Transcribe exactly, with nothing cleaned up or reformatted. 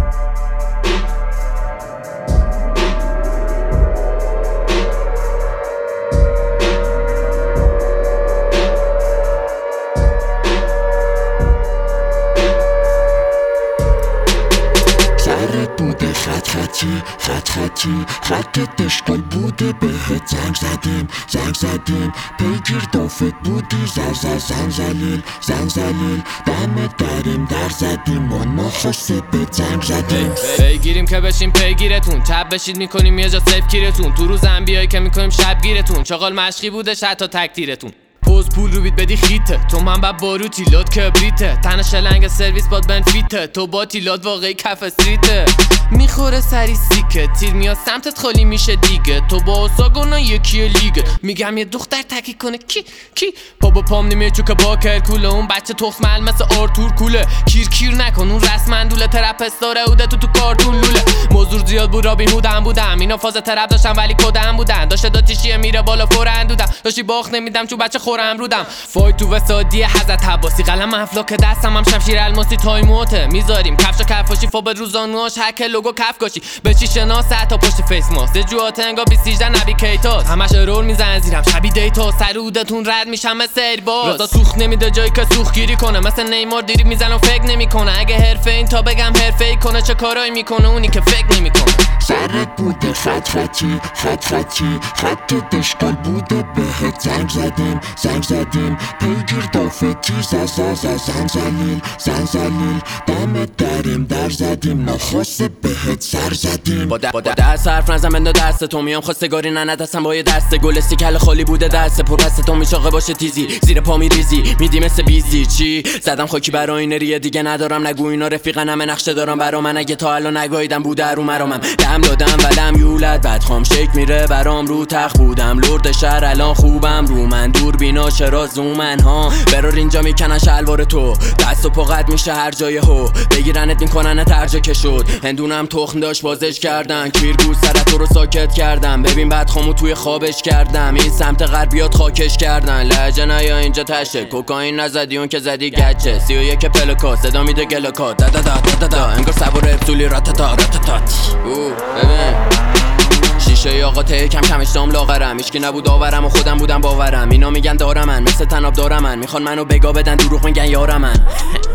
بوده خط خطی خط خطی خطت اشکال بوده بهت زنگ زدیم زنگ زدیم پیگیر دافت بودی زر زر زن زلیل زن زلیل دمت دریم در زدیم من ما خواسته به زنگ زدیم پیگیریم که بشیم پیگیرتون تب بشید میکنیم یه جا سیف کیرتون تو روز هم بیایی که میکنیم شب گیرتون چاقال مشقی بوده حتی تکتیرتون پوز پول رو بید بدی خیته تو من با باروتی لاد کبریته تن شلنگ سرویس باد بنفیته تو با تیلاد واقعی کف استریته میخوره سری سیکه تیر میاد سمتت خالی میشه دیگه تو با اوساگونا یکی لیگه میگم یه دختر تکی کنه کی کی بابا پام نمیه چوکه با کرکوله اون بچه تخمل مثل آرتور کوله کیر کیر نکن اون رسمندوله ترپستاره اوده تو تو کارتون لوله موضوع زیاد بود رابین هودم بودم اینا فاز ترپ داشتن ولی کدم بودن داشته داتیشیه میره بالا فورندودم داشتی باخت نمیدم چون بچه خورم رودم فای تو وسادی حضرت عباسی قلم افلاک دستم هم شمشیر الماسی تایموته میذاریم کفش و کفاشی فاب روزانوش هک لوگو کف کاشی به چی شناسه تا پشت فیس ماست یه جوات انگا بی سیجده نبی کیتاس همش رول میزن زیرم شبی دیتا سر اودتون رد میشم مثل ایرباز رضا سوخت نمیده جایی که سوخت گیری کنه مثل نیمار دیری میزنه و فکر نمیکنه اگه حرفه این تا بگم حرفه ای کنه چه کارایی میکنه اونی که فکر نمیکنه سرت بوده خط خطی خط خطی خطت اشکال بوده بهت زنگ زدیم زنگ زدیم پیگیر دافتی ززا زن زلیل زن زلیل دمت دریم در زدیم نخواسته بهت سر زدیم با, با دست حرف نزن بنده دست تو میام خواستگاری نندستم با یه دست گل استیکل خالی بوده دست پر دست تو میچاقه باشه تیزی زیر پا میریزی میدی مثل بیزی چی زدم خاکی برای این ریه دیگه ندارم نگو اینا رفیقن همه نقشه دارم برا من اگه تا الان نگاهیدم بوده رو مرامم دم دادم ولم یولد بدخوام شک میره برام رو تخ بودم لرد شهر الان خوبم رو من دور بینا چرا زومن ها برار اینجا میکنن شلوار تو دست و پاقت میشه هر جای هو بگیرنت میکنن ترجه که شد هندونم تخم داشت بازش کردن کیرگو سرت تو رو ساکت کردم ببین بدخوامو توی خوابش کردم این سمت غربیات خاکش کردن لهجه نیا اینجا تشه کوکائین نزدی اون که زدی گچه سی و یک پلکا صدا میده گلکا دا دا دا دا دا انگار سوار اپسولی راتتا راتتا او ببین شیشه آقا ته کم کمش دام لاغرم هیچکی نبود آورم و خودم بودم باورم اینا میگن دارم من مثل تناب دارم من میخوان منو بگا بدن دروغ میگن یارم من